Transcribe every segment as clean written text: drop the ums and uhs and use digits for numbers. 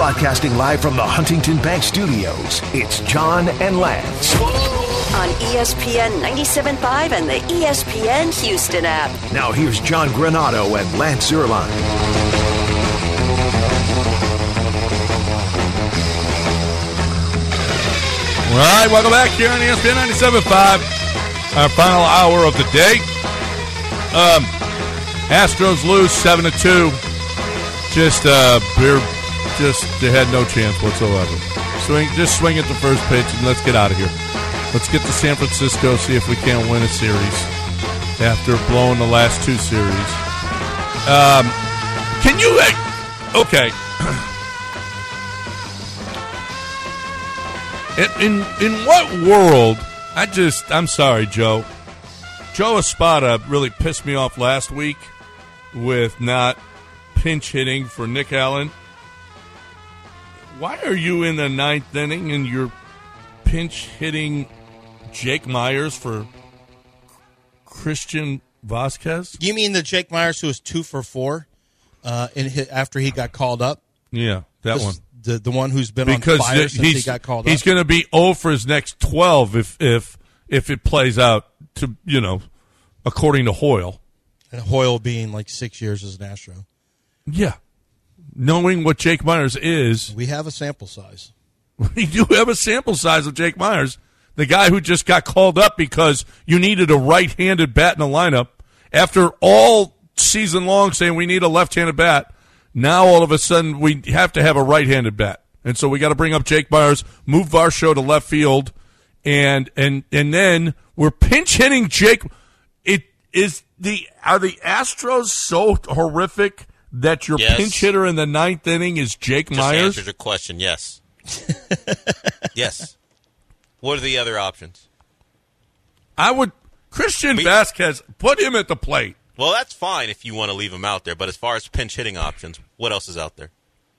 Broadcasting live from the Huntington Bank Studios, it's John and Lance. On ESPN 97.5 and the ESPN Houston app. Now here's John Granato and Lance Zierlein. All right, welcome back here on ESPN 97.5. Our final hour of the day. Astros lose 7-2. They had no chance whatsoever. Swing at the first pitch and let's get out of here. Let's get to San Francisco, see if we can't win a series after blowing the last two series. Can you... Okay. In what world... I'm sorry, Joe. Joe Espada really pissed me off last week with not pinch hitting for Nick Allen. Why are you in the ninth inning and you're pinch hitting Jake Myers for Christian Vasquez? You mean the Jake Myers who was 2 for 4 after he got called up? Yeah, that one. The one who's been on fire since he got called up? He's going to be 0 for his next 12 if it plays out to, according to Hoyle. And Hoyle being like 6 years as an Astro. Yeah. Knowing what Jake Myers is. We have a sample size. We do have a sample size of Jake Myers, the guy who just got called up because you needed a right-handed bat in the lineup. After all season long saying we need a left-handed bat, now all of a sudden we have to have a right-handed bat. And so we got to bring up Jake Myers, move Varsho to left field, and then we're pinch hitting Jake. Are the Astros so horrific that your pinch hitter in the ninth inning is Jake Myers? Just answered your question, yes. Yes. What are the other options? Christian Vasquez, put him at the plate. Well, that's fine if you want to leave him out there, but as far as pinch hitting options, what else is out there?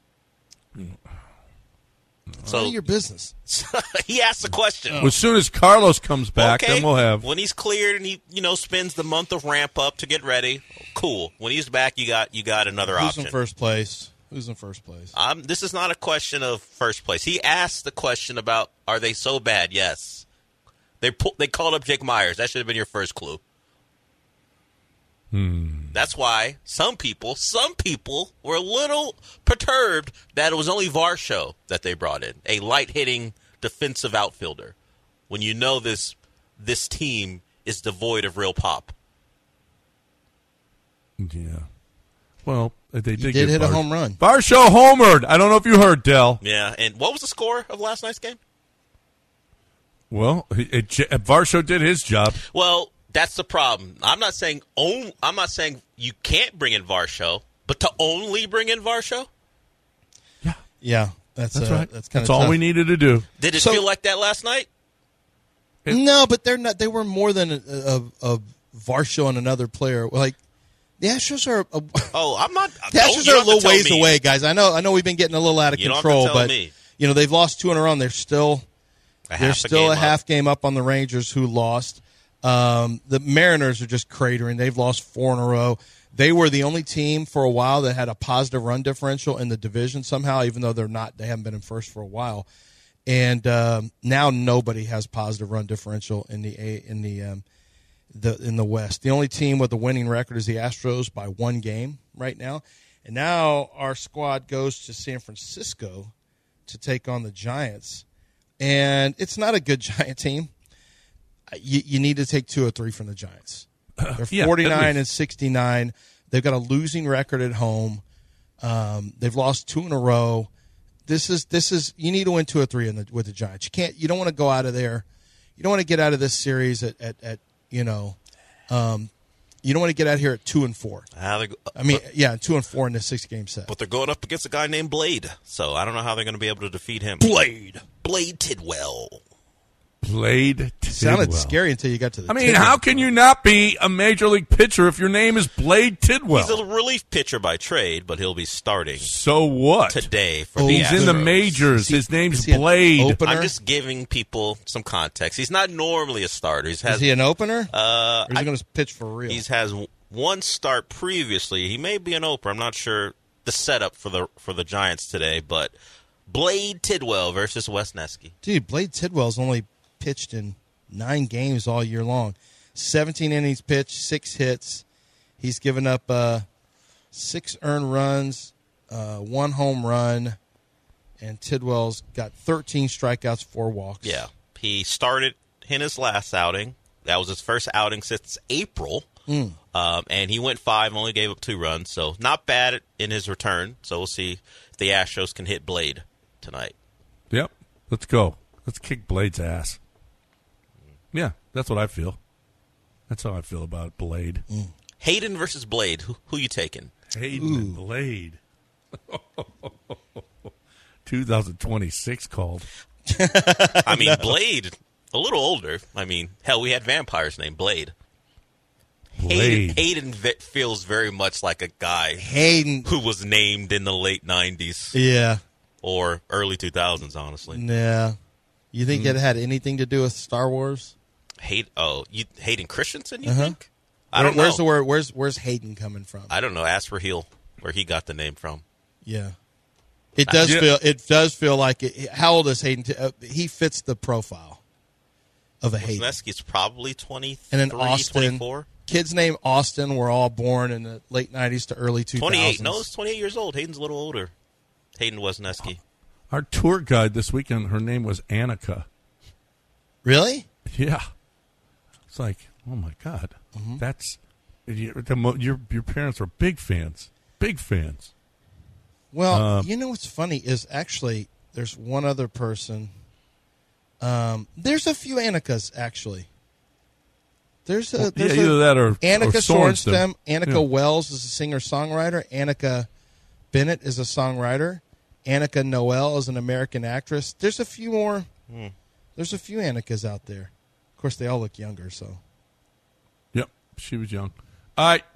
None of your business. He asked the question. As soon as Carlos comes back, then we'll have. When he's cleared and he, spends the month of ramp up to get ready, cool. When he's back, you got another option. Who's in first place? This is not a question of first place. He asked the question about, are they so bad? Yes. They called up Jake Myers. That should have been your first clue. That's why some people were a little perturbed that it was only Varsho that they brought in, a light-hitting defensive outfielder, when you know this team is devoid of real pop. Yeah. Well, they did hit a home run. Varsho homered. I don't know if you heard, Dell. Yeah, and what was the score of last night's game? Well, Varsho did his job. Well, that's the problem. I'm not saying you can't bring in Varsho, but to only bring in Varsho? Yeah, that's right. That's all we needed to do. Did it feel like that last night? No, but they're not. They were more than a Varsho and another player. Like the Astros are. I'm not. The Astros are a little ways away, guys. I know we've been getting a little out of control, but they've lost 2 in a row. And they're still a half game up on the Rangers, who lost. The Mariners are just cratering. They've lost 4 in a row. They were the only team for a while that had a positive run differential in the division somehow, even though they haven't been in first for a while. And now nobody has positive run differential in the West. The only team with a winning record is the Astros by 1 game right now. And now our squad goes to San Francisco to take on the Giants. And it's not a good Giant team. You need to take 2 or 3 from the Giants. They're 49 and 69. They've got a losing record at home. They've lost 2 in a row. This is you need to win 2 or 3 with the Giants. You don't want to go out of there. You don't want to get out of this series at you don't want to get out here at 2 and 4. 2 and 4 in this 6-game set. But they're going up against a guy named Blade, so I don't know how they're going to be able to defeat him. Blade Tidwell. Blade Tidwell. Sounded scary until you got to the how can you not be a major league pitcher if your name is Blade Tidwell? He's a relief pitcher by trade, but he'll be starting. So what? Today for the Astros. He's in the majors. His name's Blade. I'm just giving people some context. He's not normally a starter. Is he an opener? Or is he going to pitch for real? He has 1 start previously. He may be an opener. I'm not sure the setup for the Giants today, but Blade Tidwell versus Wes Neski. Dude, Blade Tidwell's only pitched in 9 games all year long. 17 innings pitched, 6 hits. He's given up 6 earned runs, 1 home run, and Tidwell's got 13 strikeouts, 4 walks. Yeah. He started in his last outing. That was his first outing since April. And he went 5, only gave up 2 runs. So not bad in his return. So we'll see if the Astros can hit Blade tonight. Yep. Let's go. Let's kick Blade's ass. Yeah, that's what I feel. That's how I feel about Blade. Hayden versus Blade. Who you taking? Hayden and Blade. 2026 called. I mean, Blade, a little older. I mean, hell, we had vampires named Blade. Hayden feels very much like a guy who was named in the late 90s. Yeah. Or early 2000s, honestly. Yeah. You think it had anything to do with Star Wars? Hayden Christensen, you think? I don't know. Where's Hayden coming from? I don't know. Ask Raheel where he got the name from. Yeah. It does feel like it. How old is Hayden? He fits the profile of a Hayden. Wesneski's probably 23, and then Austin, 24. Kids named Austin were all born in the late 90s to early 2000s. 28. No, it's 28 years old. Hayden's a little older. Hayden Wesneski. Our tour guide this weekend, her name was Annika. Really? Yeah. It's like, oh my God. That's your parents were big fans. Big fans. Well, you know what's funny is actually there's one other person. There's a few Annikas, actually. There's either that or Annika Sorenstam. Annika Wells is a singer-songwriter. Annika Bennett is a songwriter. Annika Noel is an American actress. There's a few more. There's a few Annikas out there. Of course, they all look younger, so. Yep, she was young. All right,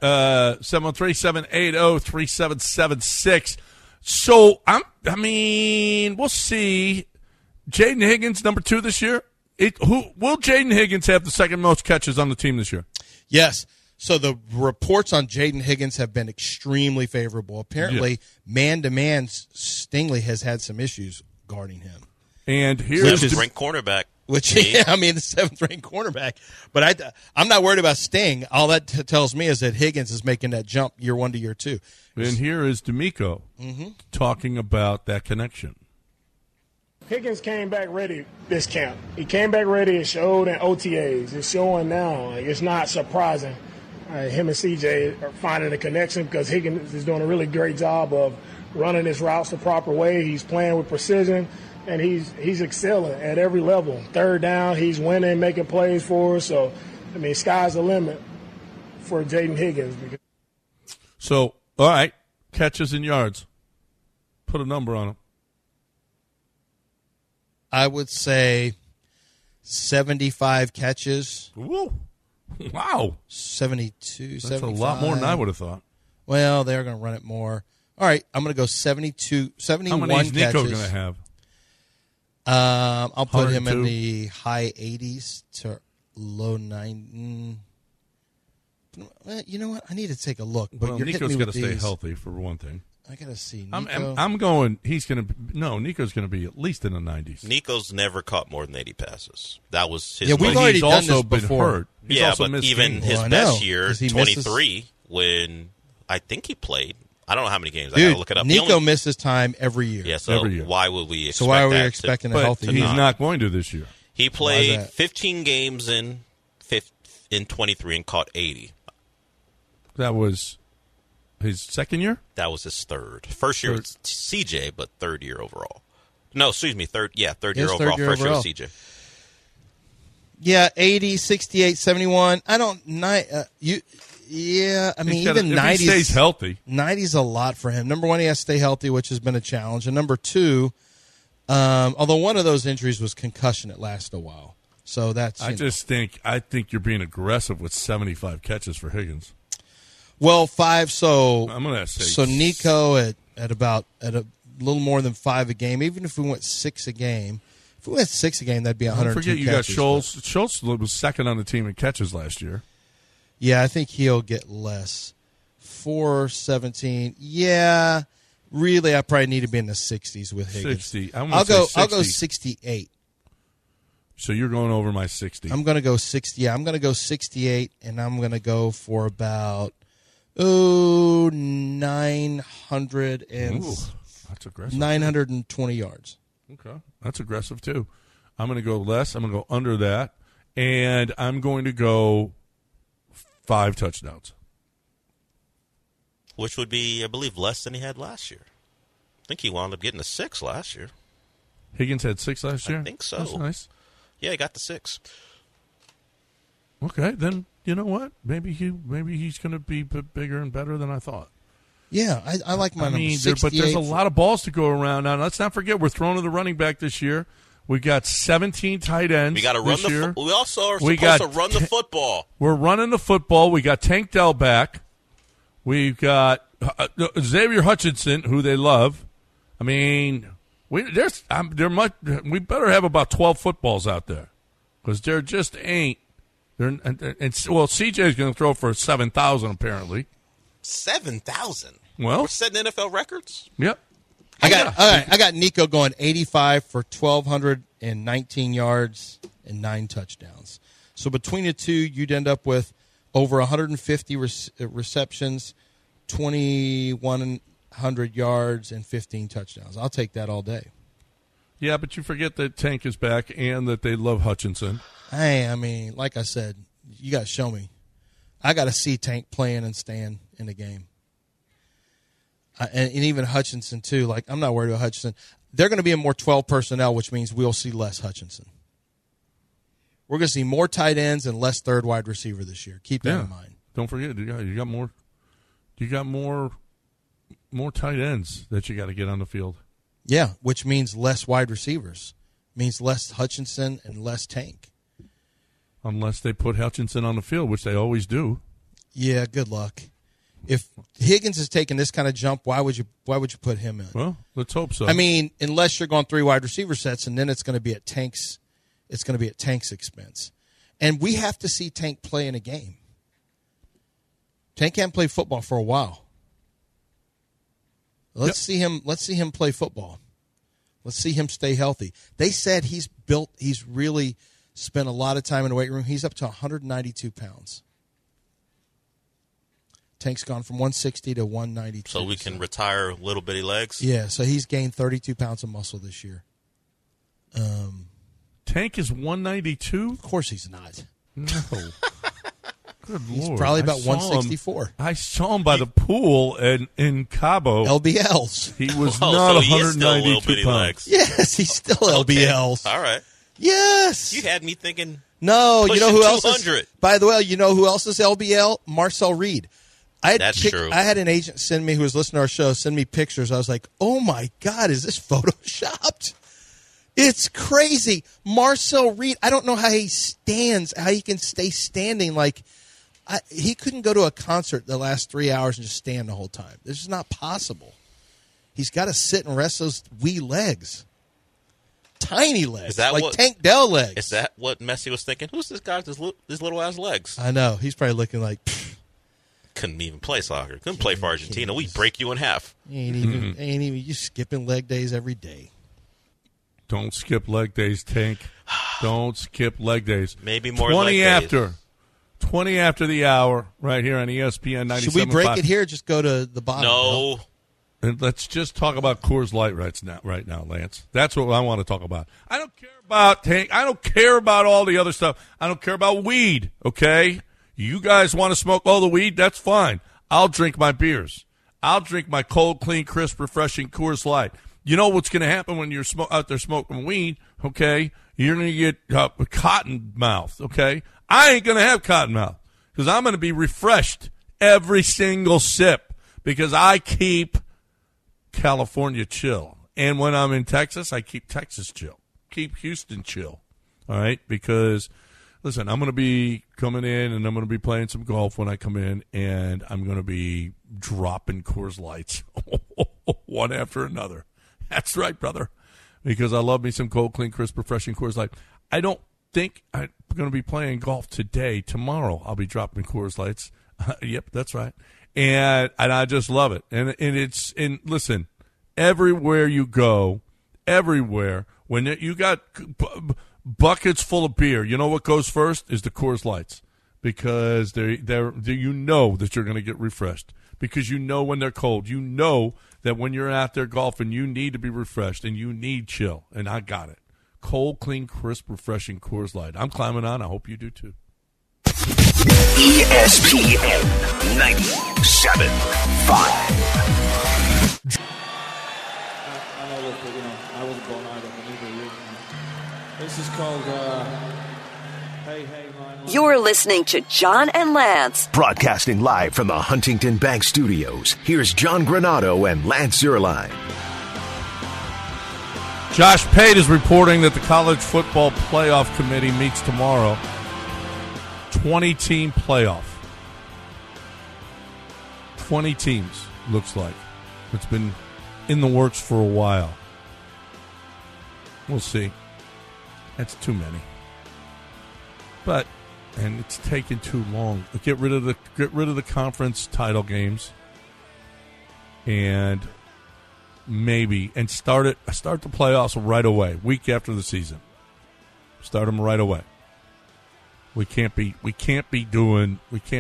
713-780-3776. So, we'll see. Jaden Higgins, number 2 this year. Will Jaden Higgins have the second most catches on the team this year? Yes. So the reports on Jaden Higgins have been extremely favorable. Apparently, man-to-man, Stingley has had some issues guarding him. And here's the ranked cornerback. The 7th-ranked cornerback. But I'm not worried about Sting. All that tells me is that Higgins is making that jump year 1 to year 2. And here is D'Amico talking about that connection. Higgins came back ready this camp. He came back ready. It showed in OTAs. It's showing now. It's not surprising. Him and CJ are finding a connection because Higgins is doing a really great job of running his routes the proper way. He's playing with precision, and he's excelling at every level. 3rd down, he's winning, making plays for us. So, sky's the limit for Jaden Higgins. So, all right, catches and yards. Put a number on him. I would say 75 catches. Whoa. Wow. 72, That's 75. a lot more than I would have thought. Well, they're going to run it more. All right, I'm going to go 71 catches. How many is Nico going to have? I'll put him in the high 80s to low 90s. You know what? I need to take a look. But Nico's got to stay healthy, for one thing. I got to see. Nico. I'm going, Nico's going to be at least in the 90s. Nico's never caught more than 80 passes. That was his we've already done also this been before. Hurt. He's also but even games. his best year, 23, when I think he played. I don't know how many games. Dude, I got to look it up. Nico misses time every year. Yeah, so every year. why would we expect So why are we that expecting to, a healthy He's not going to this year. He played 15 games in 23 and caught 80. That was his second year? That was his third. First year was CJ, but 3rd year overall. No, excuse me, third year overall. First year was CJ. Yeah, 80, 68, 71. I don't even 90s. If he stays healthy. 90's a lot for him. Number 1, he has to stay healthy, which has been a challenge. And number 2, although one of those injuries was concussion, it lasted a while. So that's I think you're being aggressive with 75 catches for Higgins. Well, 5. So I'm going to say so Nico at a little more than 5 a game. Even if we went 6 a game, if we went 6 a game, that'd be 102 catches. Don't forget you got Schultz. Schultz was second on the team in catches last year. Yeah, I think he'll get less. 417. Yeah, Really, I probably need to be in the 60s with Higgins. 60. I'll go 68. So you're going over my 60. I'm going to go 60. Yeah, I'm going to go 68, and I'm going to go for about 900 and that's aggressive. 920 yards. Okay, that's aggressive too. I'm going to go less. I'm going to go under that, and I'm going to go 5 touchdowns. Which would be, I believe, less than he had last year. I think he wound up getting a 6 last year. Higgins had 6 last year? I think so. That's nice. Yeah, he got the 6. Okay, then you know what? Maybe he's going to be bigger and better than I thought. Yeah, I like my number 68. But there's a lot of balls to go around now. Let's not forget we're throwing to the running back this year. We got 17 tight ends. We got to run this year. We also are supposed to run the football. We're running the football. We got Tank Dell back. We've got Xavier Hutchinson, who they love. I mean, we better have about 12 footballs out there because there just ain't. CJ's going to throw for 7,000 apparently. 7,000. Well, we're setting NFL records. Yep. I got Nico going 85 for 1,219 yards and 9 touchdowns. So between the two, you'd end up with over 150 receptions, 2,100 yards, and 15 touchdowns. I'll take that all day. Yeah, but you forget that Tank is back and that they love Hutchinson. Hey, I mean, like I said, you got to show me. I got to see Tank playing and staying in the game. And even Hutchinson, too. Like, I'm not worried about Hutchinson. They're going to be in more 12 personnel, which means we'll see less Hutchinson. We're going to see more tight ends and less third wide receiver this year. Keep that in mind. Don't forget, you got more. You got more tight ends that you got to get on the field. Yeah, which means less wide receivers. Means less Hutchinson and less Tank. Unless they put Hutchinson on the field, which they always do. Yeah, good luck. If Higgins is taking this kind of jump, why would you put him in? Well, let's hope so. I mean, unless you're going 3 wide receiver sets, and then it's going to be at Tank's. It's going to be at Tank's expense, and we have to see Tank play in a game. Tank can't play football for a while. Let's see him play football. Let's see him stay healthy. They said he's really spent a lot of time in the weight room. He's up to 192 pounds. Tank's gone from 160 to 192. So we can retire little bitty legs? Yeah, so he's gained 32 pounds of muscle this year. Tank is 192? Of course he's not. No. Good He's Lord. probably about 164. I saw him by the pool in Cabo. LBLs. He was not 192 pounds. Yes, he's still LBLs. All right. Yes. You had me thinking. No, you know who else 200. By the way, you know who else is LBL? Marcel Reed. That's true. I had an agent send me, who was listening to our show, send me pictures. I was like, oh, my God, is this photoshopped? It's crazy. Marcel Reed, I don't know how he stands, how he can stay standing. Like, he couldn't go to a concert the last 3 hours and just stand the whole time. This is not possible. He's got to sit and rest those wee legs. Tiny legs. Is that like what, Tank Dell legs. Is that what Messi was thinking? Who's this guy with his little-ass legs? I know. He's probably looking like... Pfft. Couldn't even play soccer. Couldn't play for Argentina. We'd break you in half. Ain't even. You skipping leg days every day. Don't skip leg days, Tank. Don't skip leg days. Maybe more 20 leg after. days. 20 after the hour, right here on ESPN 97.5. Should we break it here? Just go to the bottom. No. And let's just talk about Coors Light right now, Lance. That's what I want to talk about. I don't care about Tank. I don't care about all the other stuff. I don't care about weed, okay? You guys want to smoke all the weed? That's fine. I'll drink my beers. I'll drink my cold, clean, crisp, refreshing Coors Light. You know what's going to happen when you're out there smoking weed, okay? You're going to get cotton mouth, okay? I ain't going to have cotton mouth because I'm going to be refreshed every single sip because I keep California chill. And when I'm in Texas, I keep Texas chill. Keep Houston chill, all right? Because, listen, I'm going to be coming in and I'm going to be playing some golf when I come in, and I'm going to be dropping Coors Lights one after another. That's right, brother, because I love me some cold, clean, crisp, refreshing Coors Light. I don't think I'm going to be playing golf today. Tomorrow I'll be dropping Coors Lights. Yep, that's right. And I just love it. And listen, everywhere you go, everywhere, when you got buckets full of beer, you know what goes first is the Coors Lights, because you know that you're going to get refreshed, because you know when they're cold. You know that when you're out there golfing, you need to be refreshed and you need chill, and I got it. Cold, clean, crisp, refreshing Coors Light. I'm climbing on. I hope you do too. ESPN 97.5. I know that, I wasn't born either, but neither are you. This is called, Hey, Line. You're listening to John and Lance. Broadcasting live from the Huntington Bank Studios, here's John Granado and Lance Zierlein. Josh Pate is reporting that the College Football Playoff Committee meets tomorrow. 20-team playoff. 20 teams, looks like. It's been in the works for a while. We'll see. That's too many. And it's taken too long. Get rid of the conference title games, and start the playoffs right away, week after the season. Start them right away. We can't be doing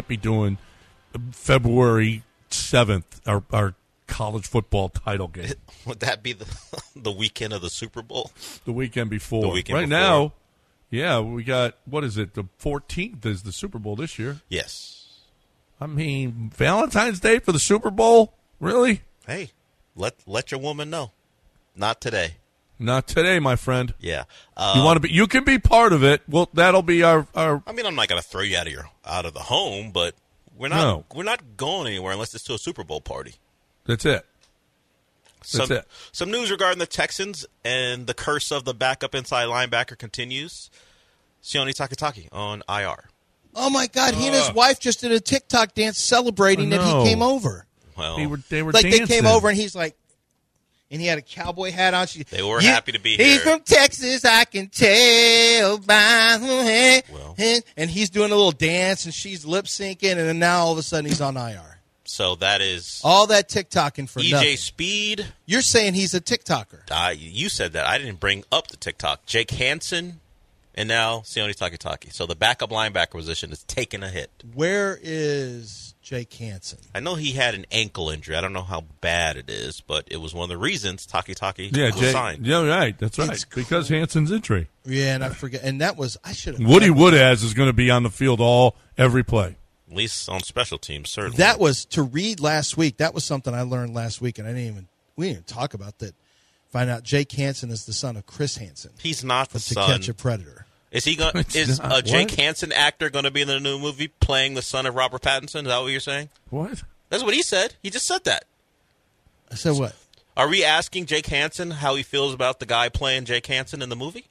February 7th our college football title game. Would that be the weekend of the Super Bowl? The weekend before. The weekend right before. Now, yeah, we got, what is it? The 14th is the Super Bowl this year. Yes. I mean, Valentine's Day for the Super Bowl? Really? Hey, let your woman know. Not today. Not today, my friend. Yeah. You can be part of it. Well, that'll be our I mean, I'm not going to throw you out of the home, but we're not going anywhere unless it's to a Super Bowl party. That's it. Some news regarding the Texans and the curse of the backup inside linebacker continues. Sione Takitaki on IR. Oh, my God. He and his wife just did a TikTok dance celebrating that he came over. Well, they were like dancing. They came over and he's like, and he had a cowboy hat on. They were happy to be here. He's from Texas, I can tell by the head. Well, and he's doing a little dance, and she's lip syncing, and then now all of a sudden he's on IR. So that is all that TikToking for EJ nothing. Speed. You're saying he's a TikToker. You said that. I didn't bring up the TikTok. Jake Hansen, and now Sione Takitaki. So the backup linebacker position is taking a hit. Where is Jake Hansen? I know he had an ankle injury. I don't know how bad it is, but it was one of the reasons Takitaki was signed. Yeah, right. That's right. Because Hansen's injury. Yeah, and I forget. And that was Woody Woodaz is going to be on the field every play. At least on special teams, certainly. That was to read last week. That was something I learned last week, and we didn't even talk about that. Find out Jake Hansen is the son of Chris Hansen. He's not the son. To Catch a Predator. Is he going? Is a Jake Hansen actor going to be in the new movie playing the son of Robert Pattinson? Is that what you're saying? What? That's what he said. He just said that. I said what? Are we asking Jake Hansen how he feels about the guy playing Jake Hansen in the movie?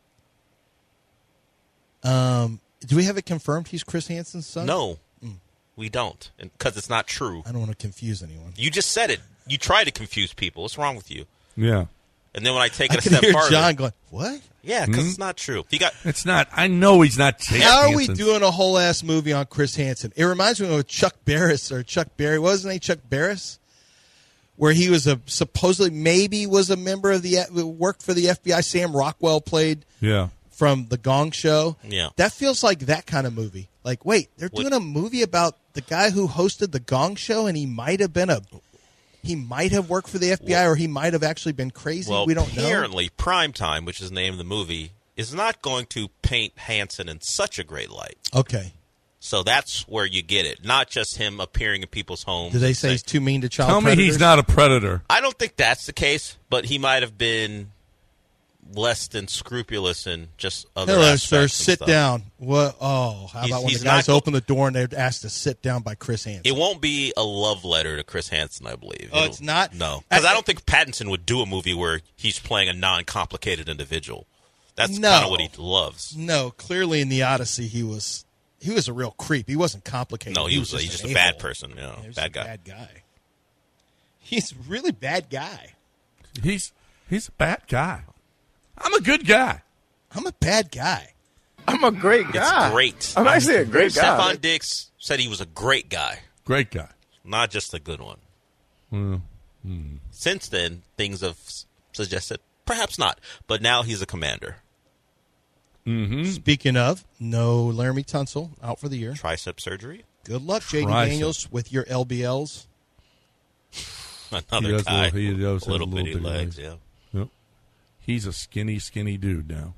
Do we have it confirmed he's Chris Hansen's son? No, we don't, because it's not true. I don't want to confuse anyone. You just said it. You try to confuse people. What's wrong with you? Yeah. And then when I take it a step farther, John going, what? Yeah, because it's not true. It's not. I know he's not. How are we doing a whole ass movie on Chris Hansen? It reminds me of Chuck Barris or Chuck Berry. What was his name? Chuck Barris, where he was supposedly maybe was a member of worked for the FBI. Sam Rockwell played. Yeah. From the Gong Show. Yeah. That feels like that kind of movie. Like, wait, they're doing a movie about the guy who hosted the Gong Show, and he might have worked for the FBI, or he might have actually been crazy. Well, we don't know. Apparently, Primetime, which is the name of the movie, is not going to paint Hansen in such a great light. Okay. So that's where you get it. Not just him appearing in people's homes. Do they say he's too mean to child predators? Tell me he's not a predator. I don't think that's the case, but he might have been less than scrupulous in just other aspects. Hello, sir. Sit down. What? Oh, how about when the guys open the door and they're asked to sit down by Chris Hansen? It won't be a love letter to Chris Hansen, I believe. Oh, it's not? No. Because I don't think Pattinson would do a movie where he's playing a non-complicated individual. That's kind of what he loves. No, clearly in the Odyssey he was a real creep. He wasn't complicated. No, he's just a bad person. You know, bad guy. Bad guy. He's a really bad guy. He's a bad guy. I'm a good guy. I'm a bad guy. I'm a great guy. It's great. I'm actually a great guy. Stefon Diggs said he was a great guy. Great guy. Not just a good one. Since then, things have suggested perhaps not. But now he's a Commander. Mm-hmm. Speaking of, no Laramie Tunsil out for the year. Tricep surgery. Good luck, J.D. Daniels, with your LBLs. Another guy. He does little bitty legs, yeah. Yep. He's a skinny dude now.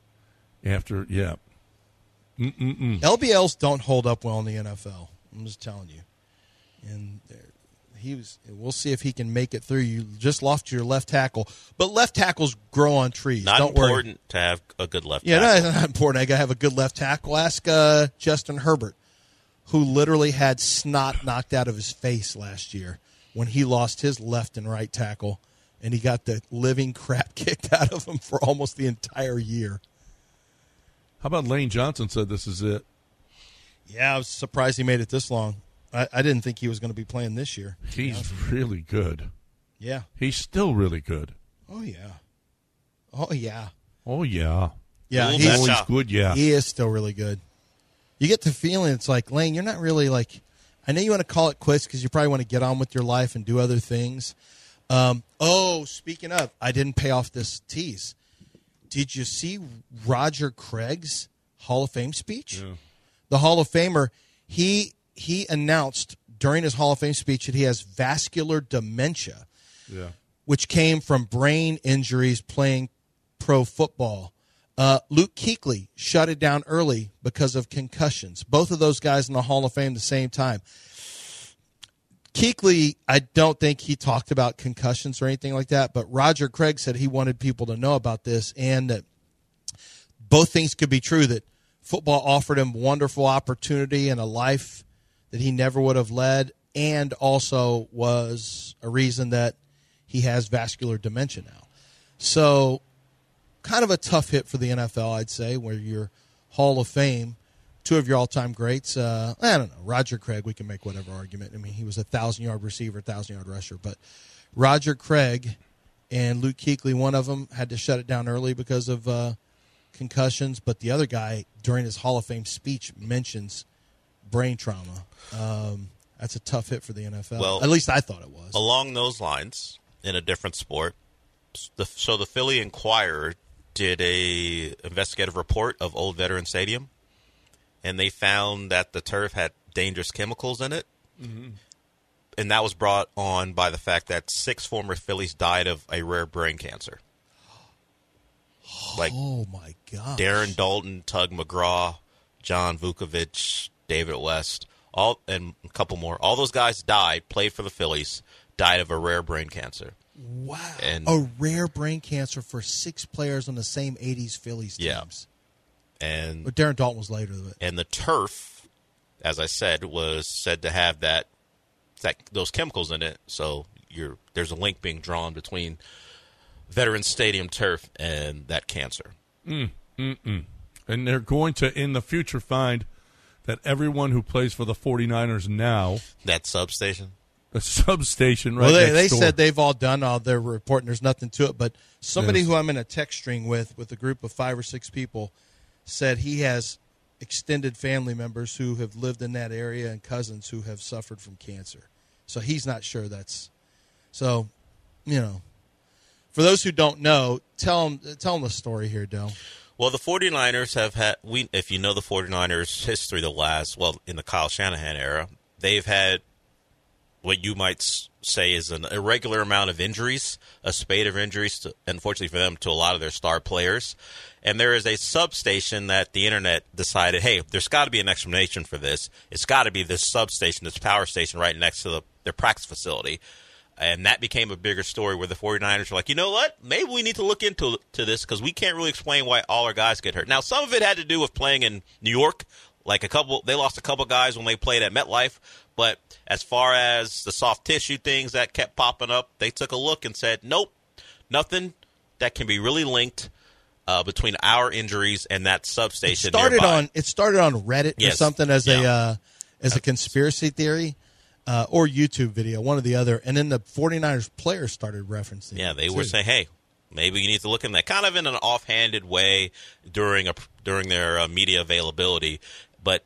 LBLs don't hold up well in the NFL. I'm just telling you. And we'll see if he can make it through. You just lost your left tackle. But left tackles grow on trees. Not don't important worry. to have a good left tackle. Yeah, not important. I got to have a good left tackle. Ask Justin Herbert, who literally had snot knocked out of his face last year when he lost his left and right tackle, and he got the living crap kicked out of him for almost the entire year. How about Lane Johnson said this is it? Yeah, I was surprised he made it this long. I didn't think he was going to be playing this year. He's really good. Yeah. He's still really good. Oh, yeah. Oh, yeah. Oh, yeah. Yeah, he's good, yeah. He is still really good. You get the feeling it's like, Lane, you're not really like, I know you want to call it quits because you probably want to get on with your life and do other things. Speaking of, I didn't pay off this tease. Did you see Roger Craig's Hall of Fame speech? Yeah. The Hall of Famer, he announced during his Hall of Fame speech that he has vascular dementia, which came from brain injuries playing pro football. Luke Kuechly shut it down early because of concussions. Both of those guys in the Hall of Fame at the same time. Kuechly, I don't think he talked about concussions or anything like that, but Roger Craig said he wanted people to know about this and that both things could be true, that football offered him wonderful opportunity and a life that he never would have led, and also was a reason that he has vascular dementia now. So kind of a tough hit for the NFL, I'd say, where your Hall of Fame, two of your all-time greats, I don't know, Roger Craig, we can make whatever argument. I mean, he was a 1,000-yard receiver, 1,000-yard rusher. But Roger Craig and Luke Kuechly, one of them had to shut it down early because of concussions, but the other guy, during his Hall of Fame speech, mentions brain trauma. That's a tough hit for the NFL. Well, at least I thought it was. Along those lines, in a different sport, the Philly Inquirer did a investigative report of Old Veteran Stadium, and they found that the turf had dangerous chemicals in it. Mm-hmm. And that was brought on by the fact that 6 former Phillies died of a rare brain cancer. Like, oh, my God. Darren Dalton, Tug McGraw, John Vukovich, David West, and a couple more. All those guys died, played for the Phillies, died of a rare brain cancer. Wow. And a rare brain cancer for 6 players on the same 80s Phillies teams. And but Darren Dalton was later. And the turf, as I said, was said to have those chemicals in it. So there's a link being drawn between Veterans Stadium turf and that cancer. And they're going to, in the future, find that everyone who plays for the 49ers now... That substation? The substation right next door. Well, they said they've all done all their report, and there's nothing to it. But somebody who I'm in a text string with a group of 5 or 6 people, said he has extended family members who have lived in that area and cousins who have suffered from cancer. So he's not sure that's... So, for those who don't know, tell them the story here, Del. Well, the 49ers have had... if you know the 49ers' history, in the Kyle Shanahan era, they've had what you might say is an irregular amount of injuries, a spate of injuries, unfortunately for them, to a lot of their star players. And there is a substation that the internet decided, hey, there's got to be an explanation for this. It's got to be this substation, this power station right next to their practice facility. And that became a bigger story where the 49ers were like, you know what? Maybe we need to look into this because we can't really explain why all our guys get hurt. Now, some of it had to do with playing in New York. They lost a couple guys when they played at MetLife. But as far as the soft tissue things that kept popping up, they took a look and said, nope, nothing that can be really linked between our injuries and that substation nearby. It started on Reddit or something as a conspiracy theory or YouTube video, one or the other. And then the 49ers players started referencing it. Yeah, they were saying, hey, maybe you need to look in that, kind of in an offhanded way during their media availability. But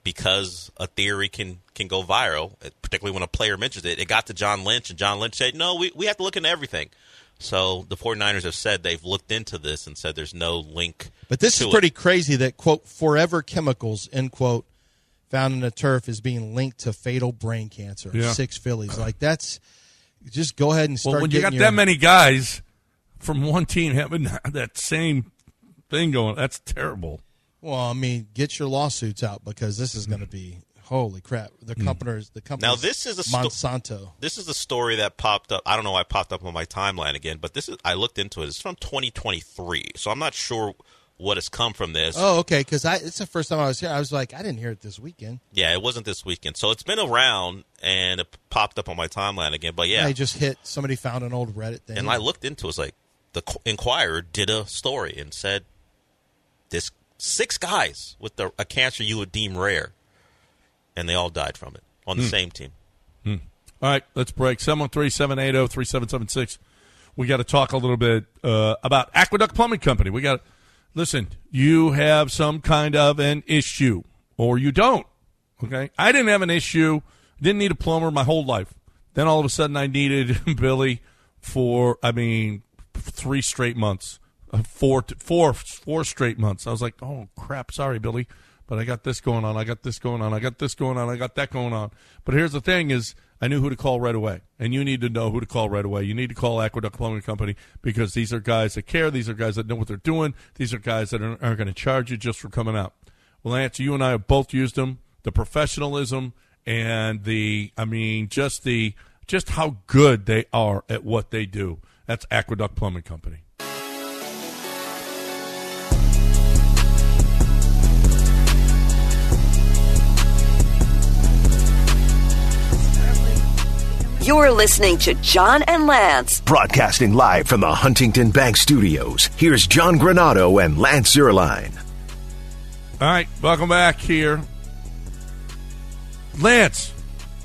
because a theory can go viral, particularly when a player mentions it. It got to John Lynch, and John Lynch said, no, we have to look into everything. So the 49ers have said they've looked into this and said there's no link. But this is pretty crazy that, quote, forever chemicals, end quote, found in the turf is being linked to fatal brain cancer. Yeah. 6 Phillies. Like, that's – just go ahead and start when you got that many guys from one team having that same thing going, that's terrible. Well, I mean, get your lawsuits out because this is going to be holy crap. The company. Now this is Monsanto. This is a story that popped up. I don't know why it popped up on my timeline again, but I looked into it. It's from 2023, so I'm not sure what has come from this. Oh, okay, because it's the first time I was here. I was like, I didn't hear it this weekend. Yeah, it wasn't this weekend, so it's been around and it popped up on my timeline again. But yeah, they just hit. Somebody found an old Reddit thing, and I looked into it. It's like the Inquirer did a story and said this 6 guys with a cancer you would deem rare, and they all died from it on the same team. All right, let's break. 713-780-3776. We got to talk a little bit about Aqueduct Plumbing Company. We got to listen. You have some kind of an issue, or you don't. Okay, I didn't have an issue. Didn't need a plumber my whole life. Then all of a sudden, I needed Billy for 3 straight months. 4 straight months. I was like, oh, crap, sorry, Billy, but I got this going on. I got this going on. I got this going on. I got that going on. But here's the thing is I knew who to call right away, and you need to know who to call right away. You need to call Aqueduct Plumbing Company because these are guys that care. These are guys that know what they're doing. These are guys that aren't going to charge you just for coming out. Well, Lance, you and I have both used them, the professionalism and just how good they are at what they do. That's Aqueduct Plumbing Company. You're listening to John and Lance. Broadcasting live from the Huntington Bank Studios. Here's John Granado and Lance Zierlein. All right, welcome back here. Lance,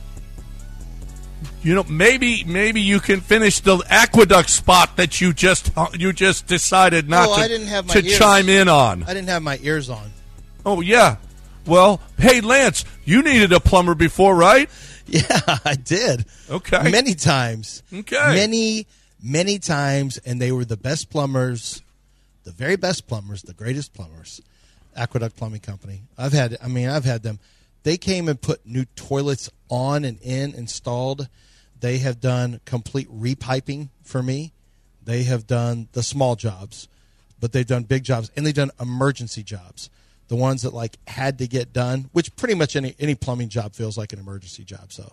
maybe you can finish the Aqueduct spot that you just decided not to chime in on. I didn't have my ears on. Oh, yeah. Well, hey, Lance, you needed a plumber before, right? Yeah, I did. Okay. Many times. Okay. Many times, and they were the best plumbers, the very best plumbers, the greatest plumbers. Aqueduct Plumbing Company. I've had them. They came and put new toilets on and installed. They have done complete repiping for me. They have done the small jobs, but they've done big jobs, and they've done emergency jobs. The ones that had to get done, which pretty much any plumbing job feels like an emergency job. So,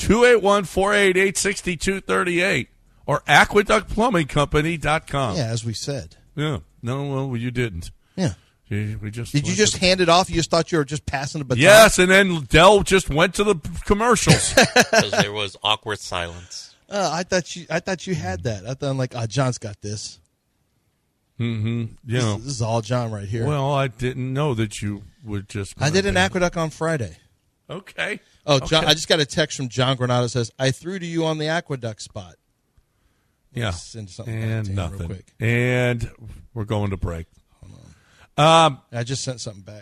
281-488-6238 or aqueductplumbingcompany.com. Yeah, as we said. Yeah. No, well, you didn't. Yeah. Did you just hand it off? You just thought you were just passing the baton? Yes, and then Dell just went to the commercials. Because there was awkward silence. I thought you had that. I thought John's got this. Mm-hmm. This is all John right here. Well, I didn't know that you would just. I did an aqueduct on Friday. Okay. Oh, John! I just got a text from John Granado says I threw to you on the aqueduct spot. Yeah. Send something and nothing. Real quick. And we're going to break. Hold on. I just sent something back.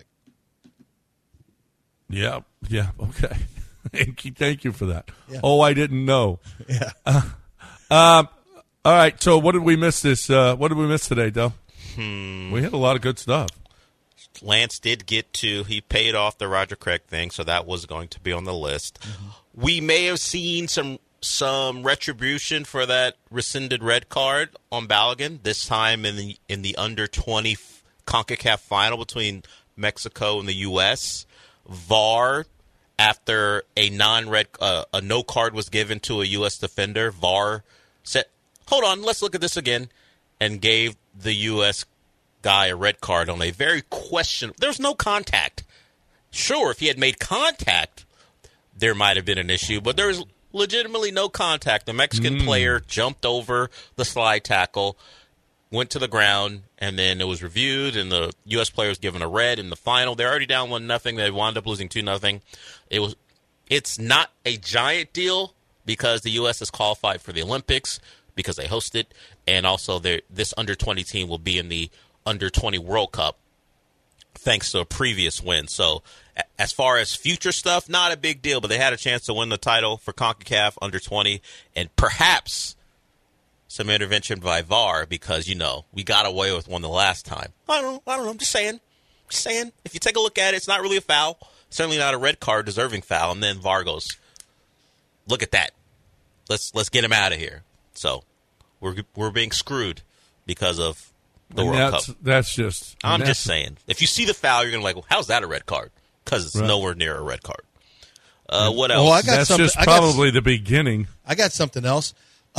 Yeah. Yeah. Okay. Thank you for that. Yeah. Oh, I didn't know. Yeah. All right, so what did we miss what did we miss today, Del? We had a lot of good stuff. Lance did he paid off the Roger Craig thing, so that was going to be on the list. Mm-hmm. We may have seen some retribution for that rescinded red card on Balogun, this time in the under-20 CONCACAF final between Mexico and the U.S. VAR, after a no card was given to a U.S. defender, VAR said, hold on, let's look at this again, and gave the U.S. guy a red card on a very questionable. There's no contact. Sure, if he had made contact, there might have been an issue, but there's legitimately no contact. The Mexican player jumped over the slide tackle, went to the ground, and then it was reviewed, and the U.S. player was given a red in the final. They're already down 1-0. They wound up losing 2-0. It's not a giant deal because the U.S. is qualified for the Olympics, because they host it, and also this under-20 team will be in the under-20 World Cup thanks to a previous win. So as far as future stuff, not a big deal, but they had a chance to win the title for CONCACAF under 20, and perhaps some intervention by VAR because, we got away with one the last time. I don't know. I'm just saying. If you take a look at it, it's not really a foul. Certainly not a red card, deserving foul. And then VAR goes, look at that. Let's get him out of here. So we're being screwed because of the World Cup. That's just. I'm just saying. If you see the foul, you're going to be like, well, how's that a red card? Because it's nowhere near a red card. What else? Well, that's just probably the beginning. I got something else.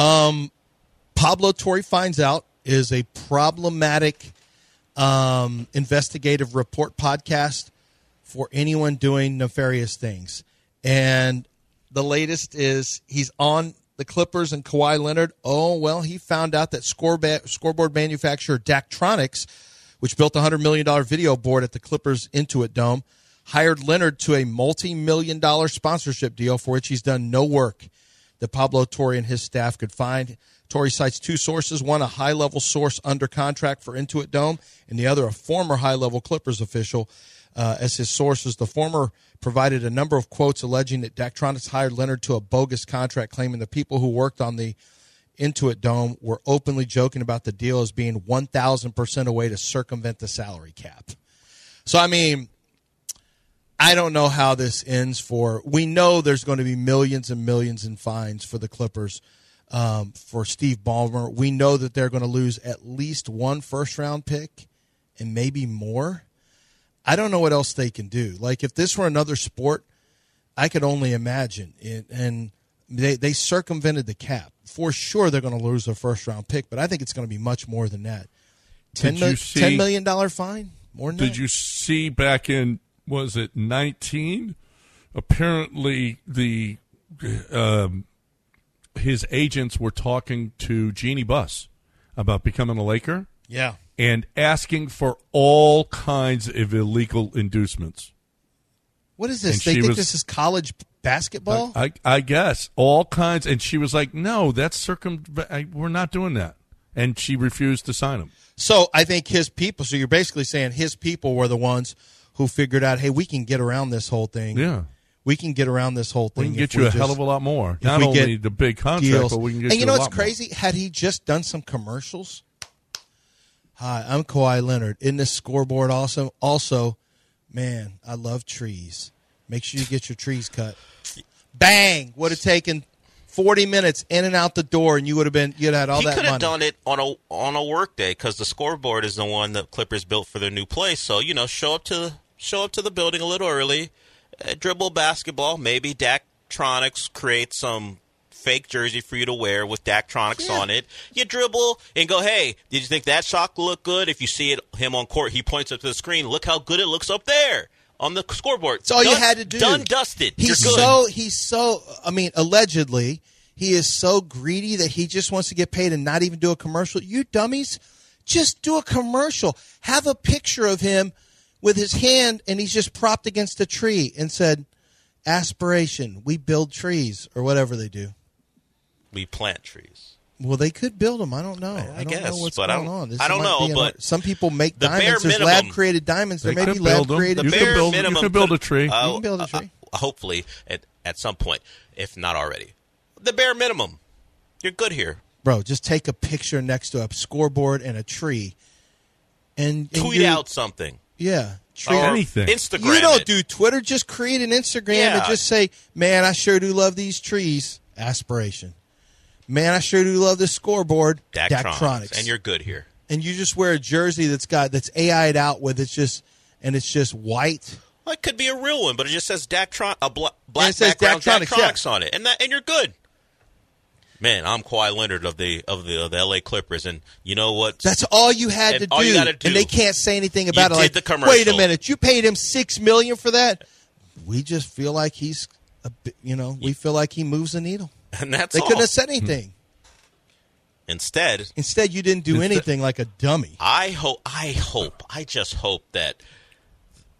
Pablo Torre Finds Out is a problematic investigative report podcast for anyone doing nefarious things. And the latest is he's on the Clippers and Kawhi Leonard. Oh, well, he found out that scoreboard manufacturer Daktronics, which built a $100 million video board at the Clippers Intuit Dome, hired Leonard to a multi-million-dollar sponsorship deal for which he's done no work that Pablo Torre and his staff could find. Torre cites two sources, one a high-level source under contract for Intuit Dome, and the other a former high-level Clippers official as his sources. The former provided a number of quotes alleging that Daktronics hired Leonard to a bogus contract, claiming the people who worked on the Intuit Dome were openly joking about the deal as being 1,000% a way to circumvent the salary cap. So, I mean, I don't know how this ends for. We know there's going to be millions and millions in fines for the Clippers for Steve Ballmer. We know that they're going to lose at least one first-round pick and maybe more. I don't know what else they can do. Like, if this were another sport, I could only imagine it. And they circumvented the cap. For sure, they're going to lose their first-round pick, but I think it's going to be much more than that. $10 million fine? More than that? Did you see back in, was it 19? Apparently, his agents were talking to Jeannie Buss about becoming a Laker. Yeah. And asking for all kinds of illegal inducements. What is this? They think this is college basketball? I guess. All kinds. And she was like, no, that's we're not doing that. And she refused to sign him. So I think his people, so you're basically saying his people were the ones who figured out, hey, we can get around this whole thing. Yeah. We can get around this whole thing. We can get you a hell of a lot more. Not only the big contract, deals. but we can get and you a lot more. And you know what's crazy? Had he just done some commercials? Hi, I'm Kawhi Leonard. Isn't this scoreboard awesome? Also, man, I love trees. Make sure you get your trees cut. Bang! Would have taken 40 minutes in and out the door, and you'd had all that money. He could have done it on a work day because the scoreboard is the one that Clippers built for their new place. So show up to the building a little early, dribble basketball. Maybe Daktronics create some fake jersey for you to wear with Daktronics on it. You dribble and go, hey, did you think that shot looked good? If you see him on court, he points up to the screen. Look how good it looks up there on the scoreboard. That's all you had to do. Done, dusted. He's so, allegedly, he is so greedy that he just wants to get paid and not even do a commercial. You dummies, just do a commercial. Have a picture of him with his hand, and he's just propped against a tree and said, aspiration, we build trees, or whatever they do. We plant trees. Well, they could build them. I don't know. I don't know what's going on. I don't know, but some people make diamonds. There's lab-created diamonds. There may be lab-created. You can build a tree. You can build a tree. Hopefully, at some point, if not already. The bare minimum. You're good here. Bro, just take a picture next to a scoreboard and a tree. And tweet out something. Yeah. Anything. Instagram. You don't do Twitter. Just create an Instagram and just say, man, I sure do love these trees. Aspiration. Man, I sure do love this scoreboard. Daktronics. And you're good here. And you just wear a jersey that's AI'd out with it's just white. Well, it could be a real one, but it just says black background Daktronics on it, and you're good. Man, I'm Kawhi Leonard of the LA Clippers, and you know what? That's all you had to do. All you gotta do. And they can't say anything about it. Did like, the commercial. Wait a minute, you paid him $6 million for that? We just feel like he's we feel like he moves the needle. And that's they all. couldn't have said anything. Instead, you didn't do anything like a dummy. I just hope that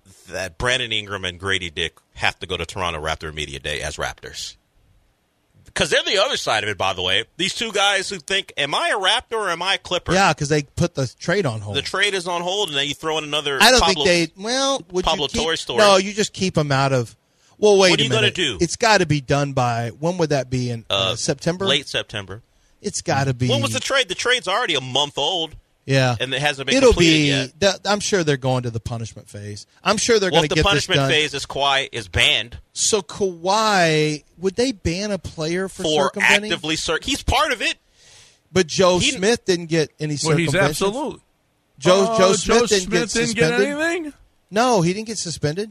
Brandon Ingram and Grady Dick have to go to Toronto Raptor Media Day as Raptors. Because they're the other side of it, by the way. These two guys who think, am I a Raptor or am I a Clipper? Yeah, because they put the trade on hold. The trade is on hold, and then you throw in another I don't think they – well, would Pablo you keep, Torre story. No, you just keep them out of – well, wait a minute. What are you going to do? It's got to be done by – when would that be? In September? Late September. It's got to be – When was the trade? The trade's already a month old. Yeah. And it hasn't been completed yet. I'm sure they're going to the punishment phase. I'm sure they're going to get this done. Well, the punishment phase is Kawhi is banned. So Kawhi, would they ban a player for circumventing? Actively he's part of it. But Joe Smith didn't get any circumvention. Well, he's absolutely. Joe Smith didn't get suspended. Get anything? No, he didn't get suspended.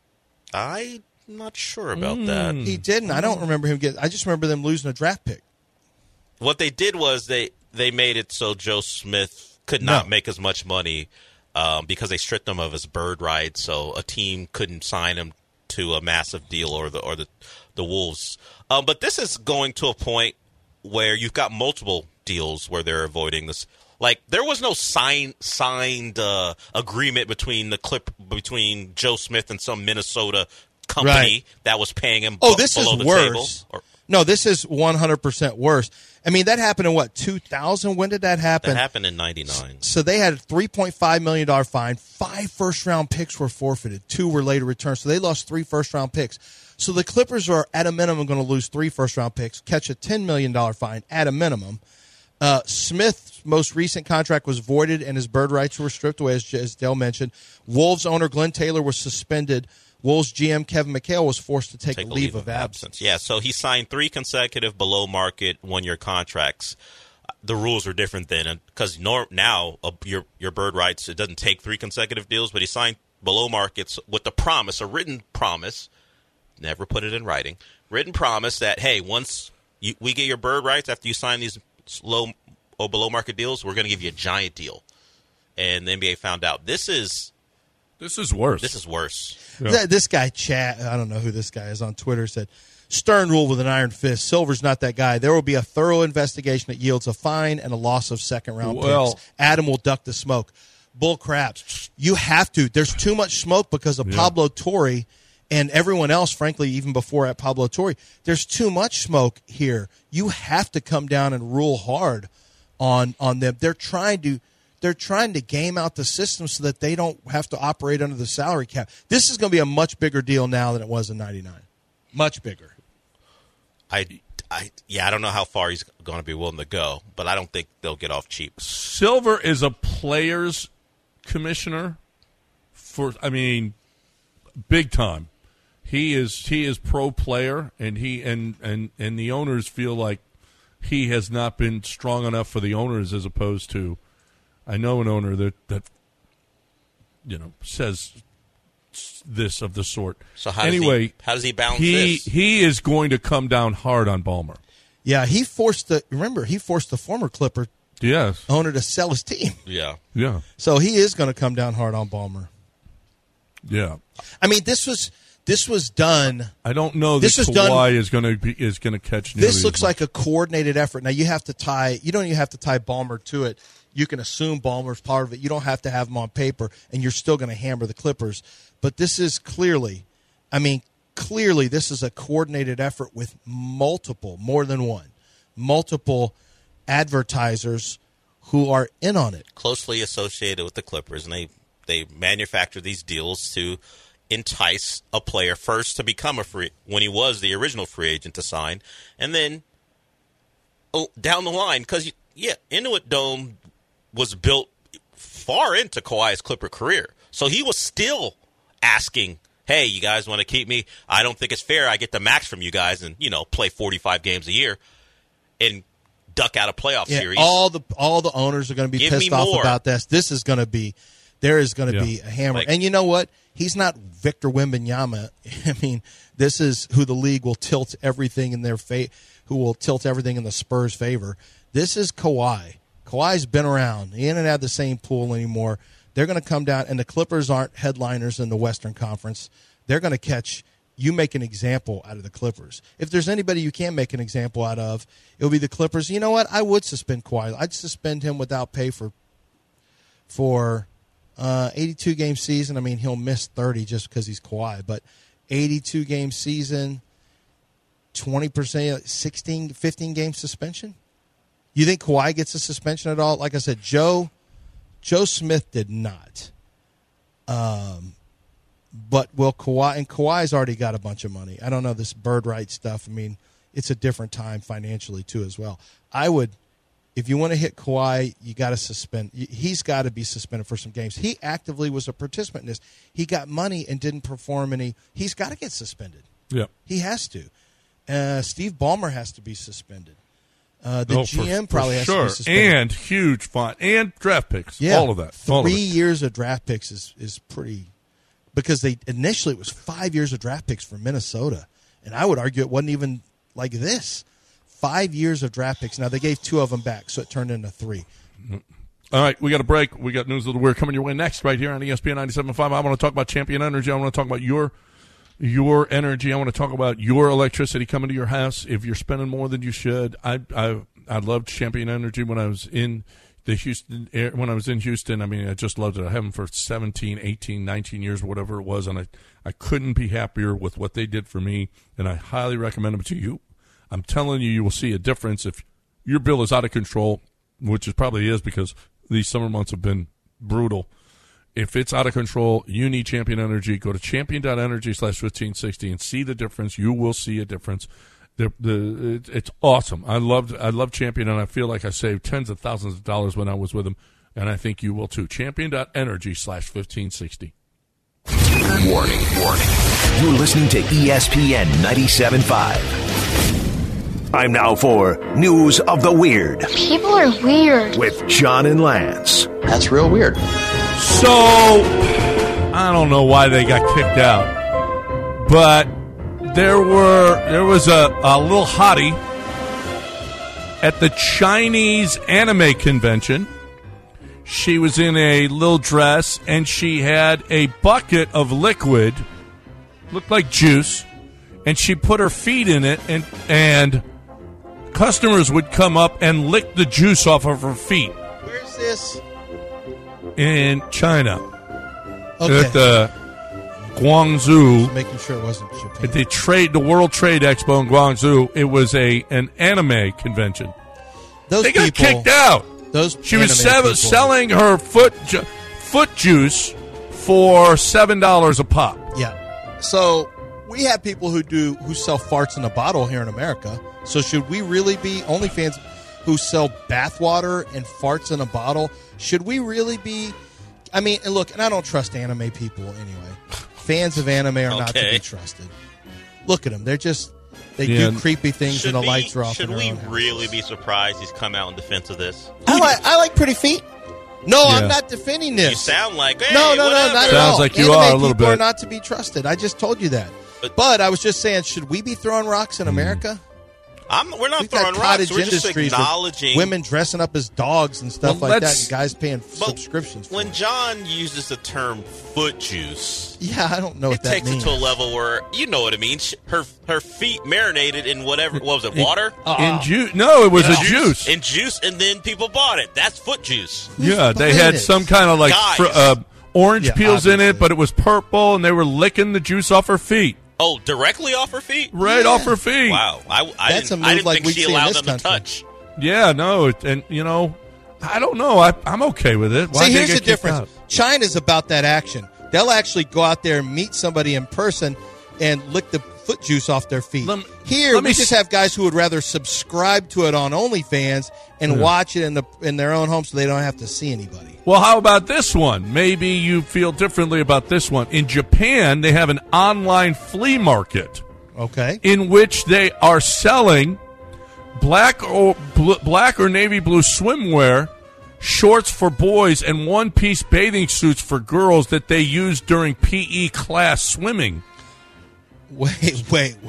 I'm not sure about that. He didn't. I don't remember him I just remember them losing a draft pick. What they did was they made it so Joe Smith could not make as much money because they stripped him of his bird rights, so a team couldn't sign him to a massive deal or the Wolves. But this is going to a point where you've got multiple deals where they're avoiding this. Like there was no signed agreement between Joe Smith and some Minnesota company that was paying him. This is worse. No, this is 100% worse. I mean, that happened in what, 2000? When did that happen? That happened in 99. So they had a $3.5 million fine. 5 first-round picks were forfeited. 2 were later returned. So they lost 3 first-round picks. So the Clippers are, at a minimum, going to lose 3 first-round picks, catch a $10 million fine at a minimum. Smith's most recent contract was voided, and his bird rights were stripped away, as Dale mentioned. Wolves owner Glenn Taylor was suspended. Wolves GM Kevin McHale was forced to take a leave of absence. Yeah, so he signed 3 consecutive below-market one-year contracts. The rules are different then, because now your bird rights, it doesn't take 3 consecutive deals, but he signed below markets with the promise, a written promise, never put it in writing, written promise that, hey, once we get your bird rights after you sign these low or below-market deals, we're going to give you a giant deal. And the NBA found out this is worse. This is worse. Yeah. This guy, Chad, I don't know who this guy is on Twitter, said, Stern ruled with an iron fist. Silver's not that guy. There will be a thorough investigation that yields a fine and a loss of second-round picks. Adam will duck the smoke. Bull crap. You have to. There's too much smoke because of Pablo Torre and everyone else, frankly, even before at Pablo Torre. There's too much smoke here. You have to come down and rule hard on them. They're trying to game out the system so that they don't have to operate under the salary cap. This is going to be a much bigger deal now than it was in 99. Much bigger. I don't know how far he's going to be willing to go, but I don't think they'll get off cheap. Silver is a players commissioner big time. He is pro player, and the owners feel like he has not been strong enough for the owners as opposed to, I know an owner that says this of the sort. So how does he balance this? He is going to come down hard on Ballmer. Yeah, he forced the former Clipper owner to sell his team. Yeah. Yeah. So he is going to come down hard on Ballmer. Yeah. I mean, this was done. I don't know that Kawhi is going to catch. This looks like a coordinated effort. Now you don't even have to tie Ballmer to it. You can assume Ballmer's part of it. You don't have to have him on paper, and you're still going to hammer the Clippers. But this is clearly this is a coordinated effort with more than one advertisers who are in on it. Closely associated with the Clippers, and they manufacture these deals to entice a player first to become when he was the original free agent to sign, and then down the line, because Intuit Dome was built far into Kawhi's Clipper career, so he was still asking, hey, you guys want to keep me? I don't think it's fair I get the max from you guys and play 45 games a year and duck out a playoff series. All the owners are going to be pissed off about this. There is going to be a hammer. And you know what? He's not Victor Wembanyama. I mean, this is who the league will tilt everything in their who will tilt everything in the Spurs' favor. This is Kawhi. Kawhi's been around. He didn't have the same pool anymore. They're going to come down, and the Clippers aren't headliners in the Western Conference. They're going to catch you, make an example out of the Clippers. If there's anybody you can make an example out of, it'll be the Clippers. You know what? I would suspend Kawhi. I'd suspend him without pay for 82-game season. I mean, he'll miss 30 just because he's Kawhi, but 82-game season, 20%, 15-game suspension? You think Kawhi gets a suspension at all? Like I said, Joe Smith did not. But will Kawhi, and Kawhi's already got a bunch of money. I don't know this bird right stuff. I mean, it's a different time financially too as well. I would, if you want to hit Kawhi, you got to suspend. He's got to be suspended for some games. He actively was a participant in this. He got money and didn't perform any. He's got to get suspended. Yeah, he has to. Steve Ballmer has to be suspended. GM probably has to be suspended. And huge fine. And draft picks. Yeah. All of that. 3 years of draft picks is pretty, because they initially it was 5 years of draft picks for Minnesota. And I would argue it wasn't even like this. 5 years of draft picks. Now, they gave 2 of them back, so it turned into 3. All right, we got a break. We got News of the Weird coming your way next right here on ESPN 97.5. I want to talk about Champion Energy. I want to talk about your energy. I want to talk about your electricity coming to your house. If you're spending more than you should, I loved Champion Energy when I was in the Houston. When I was in Houston, I mean, I just loved it. I have them for 17, 18, 19 years, whatever it was, and I couldn't be happier with what they did for me, and I highly recommend them to you. I'm telling you, you will see a difference if your bill is out of control, which it probably is because these summer months have been brutal. If it's out of control, you need Champion Energy. Go to champion.energy/1560 and see the difference. You will see a difference. It's awesome. I love Champion, and I feel like I saved tens of thousands of dollars when I was with them, and I think you will too. Champion.energy/1560. Warning. You're listening to ESPN 97.5. Time now for News of the Weird. People are weird. With John and Lance. That's real weird. So, I don't know why they got kicked out, but there was a little hottie at the Chinese anime convention. She was in a little dress, and she had a bucket of liquid, looked like juice, and she put her feet in it, and customers would come up and lick the juice off of her feet. Where's this? In China. Okay. At the Guangzhou. Just making sure it wasn't Japan. At the World Trade Expo in Guangzhou, it was an anime convention. They got kicked out. She was selling her foot juice for $7 a pop. Yeah. So we have people who sell farts in a bottle here in America. So should we really be OnlyFans who sell bathwater and farts in a bottle? Should we really be? I mean, and look, and I don't trust anime people anyway. Fans of anime are not to be trusted. Look at them; they do creepy things, and the lights are off. Should we really be surprised he's come out in defense of this? I like pretty feet. No, yeah. I'm not defending this. You sound like no, not at all. Sounds like you anime are a little people bit. Are not to be trusted. I just told you that. But I was just saying, should we be throwing rocks in America? We're not throwing rocks. We're just acknowledging women dressing up as dogs and stuff like that, and guys paying subscriptions for when it. John uses the term foot juice, I don't know what that means. It takes it to a level where you know what it means. Her feet marinated in whatever. What was it? Water? In juice? No, it was a juice. In juice, and then people bought it. That's foot juice. Yeah, they had some kind of like orange peels in it, but it was purple, and they were licking the juice off her feet. Oh, directly off her feet? Right off her feet. Wow. I didn't think she allowed them to touch. Yeah, no, and I don't know. I'm okay with it. See, here's the difference. China's about that action. They'll actually go out there and meet somebody in person and lick the foot juice off their feet. Here, we just have guys who would rather subscribe to it on OnlyFans and watch it in their own home so they don't have to see anybody. Well, how about this one? Maybe you feel differently about this one. In Japan, they have an online flea market. Okay. In which they are selling black or navy blue swimwear, shorts for boys, and one-piece bathing suits for girls that they use during PE class swimming. Wait.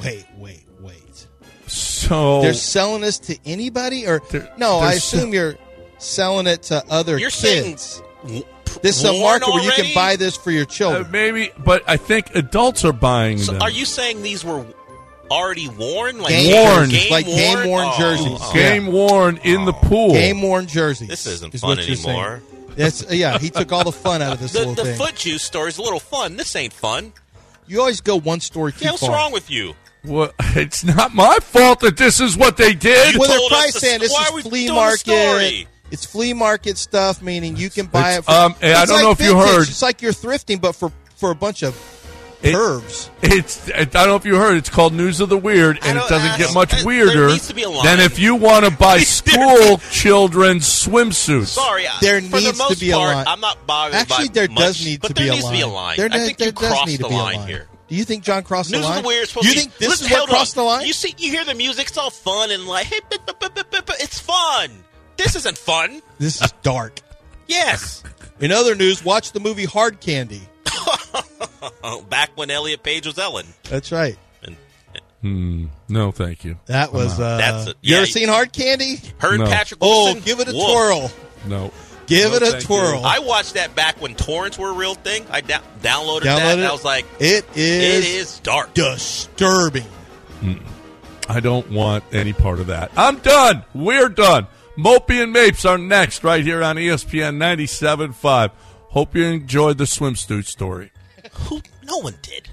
So they're selling this to anybody, or no? I assume you're selling it to other kids. This is a market where you can buy this for your children. Maybe, but I think adults are buying them. Are you saying these were already worn? Game-worn jerseys. Game-worn in the pool. Game-worn jerseys. This isn't fun anymore. He took all the fun out of this little thing. The foot juice story is a little fun. This ain't fun. You always go one story too far. What's wrong with you? Well, it's not my fault that this is what they did. Well, they're probably saying this is flea market. It's flea market stuff, meaning you can buy it. I don't know if you heard. It's like you're thrifting, but for a bunch of curves. I don't know if you heard. It's called News of the Weird, and it doesn't get much weirder than if you want to buy school children's swimsuits. Sorry, there needs to be a line. I'm not bothered. Actually, there does need to be a line. There needs to be a line. I think you crossed the line here. Do you think John crossed the line? News of the Weird is supposed you think this is what crossed the line? You hear the music. It's all fun and like, hey, it's fun. This isn't fun. This is dark. Yes. In other news, watch the movie Hard Candy. Back when Elliot Page was Ellen. That's right. No, thank you. That was. You ever seen Hard Candy? Heard Patrick Wilson? Oh, give it a twirl. No. Give it a twirl. I watched that back when torrents were a real thing. I downloaded that, and I was like, It is dark. Disturbing. I don't want any part of that. I'm done. We're done. Mopey and Mapes are next right here on ESPN 97.5. Hope you enjoyed the swimsuit story. No one did.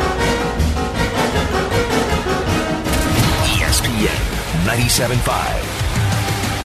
ESPN 97.5.